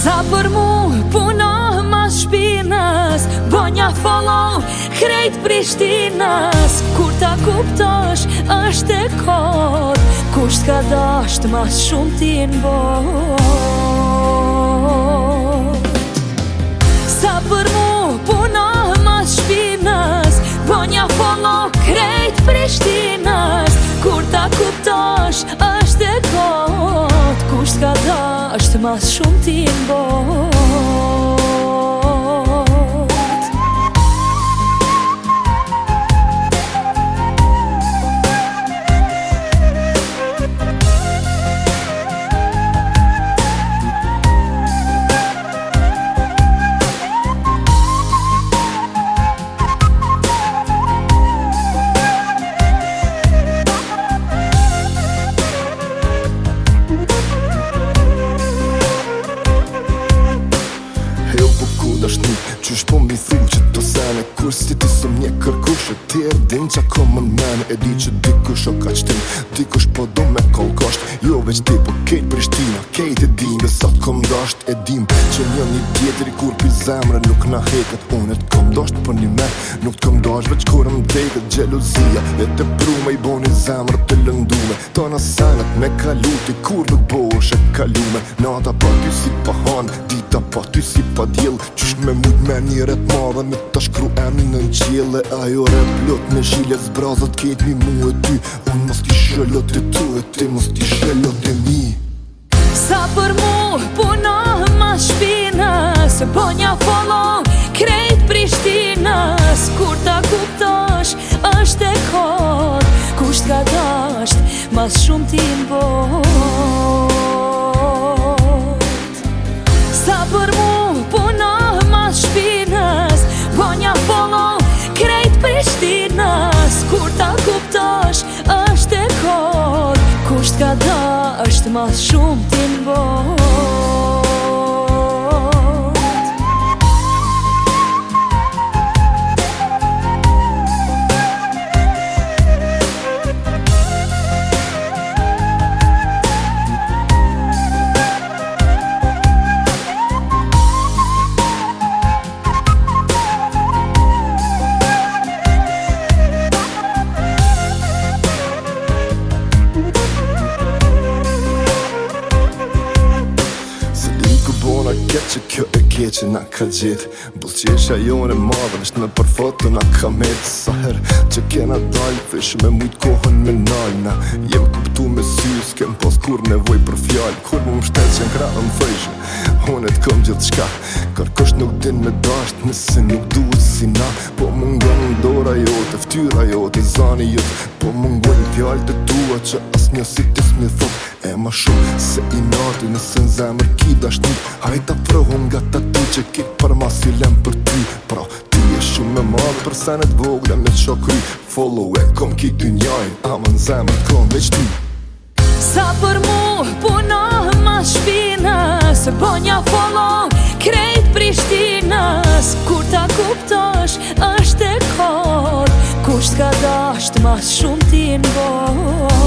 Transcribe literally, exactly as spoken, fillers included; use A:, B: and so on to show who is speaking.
A: Sa për mu punoh mas shpinës, bonja follow krejt Prishtinës. Kur ta kuptosh është e kot, kush t'ka dasht mas shumë ti n'bot. Sa për mu punoh mas shpinës, bonja follow krejt Prishtinës. Kur ta kuptosh është e kot, kush t'ka dasht mas shumë ti n'bot.
B: Qysh po mbi thrim që të sene, kur si ti sëm një kërkush e tjerë din qa ko më mene. E di që dikush o ka qtim, dikush po do me kolkosht. Jo veç ti po kejt Prishtina, kejt e dim besat kom dasht. E dim që një një tjetëri kur pi zemre nuk na heket. Unë et kom dasht për një me, nuk t'kom dasht veç kur më deket. Gjelozia e të prume i boni zemre të lëndume. Tona senet me kaluti kur nuk bo është e kalume. Nata pa ty si pa han, dita pa ty si pa djel. Qysh me mujt me një ret madhe me ta shkru emnin në qjelle. Ajo re plot me shile zbrazat kejt mi mu e ty. Unë mos t'i shëllot e tu e ti mos t'i shëllot e mi.
A: Sa për mu punoh mas shpinës, bonja follow krejt Prishtinës. Kur ta kuptosh është e kot, kush t'ka dasht mas shumë ti n'bot. Sa për mu punoh mas shpinës, bonja follow krejt Prishtinës. Kur ta kuptosh është e kot, kush t'ka dasht mas shumë ti n'bot.
B: Keq që kjo e keqe na ka gjith, busqesha jone madhe vesht me për foto na ka met. Sa her që kena dal fish me mujt kohën me nalna. Jem kuptu me sy, s'kem pos kur nevoj për fjall. Kur mu mshtet që n'krave m'fëjshë, unë t'kom gjithë shka. Kërkosh nuk din me dasht nëse nuk duhet si na. Po mungon dora jote, ftyra jote, zani jote. Po mungon fjall të tua që as një si ti s'mi thot. E ma shumë se i nati nëse n'zemër ki dashnit. Hajta prohon nga ta ti që ki për mas i lem për ty. Pra ti e shumë me madhe për senet vogle me qo kry. Follow e kom ki ty njajn, ama n'zemër t'kom veç ty.
A: Sa për mu punoh mas shpinës, bonja follow krejt Prishtinës. Kur ta kuptosh është e kot, kush t'ka dasht mas shumë ti n'bot.